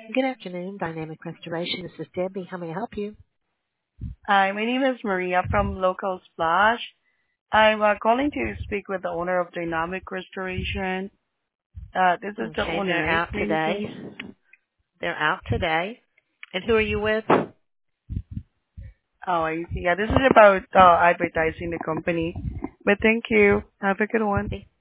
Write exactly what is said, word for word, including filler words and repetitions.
Good afternoon, Dynamic Restoration. This is Debbie. How may I help you? Hi, my name is Maria from Local Splash. I'm uh, calling to speak with the owner of Dynamic Restoration. Uh, this is the Okay, and they're owner, right? out Maybe today. please. They're out today. And who are you with? Oh, I see. Yeah, this is about uh, advertising the company. But thank you. Have a good one.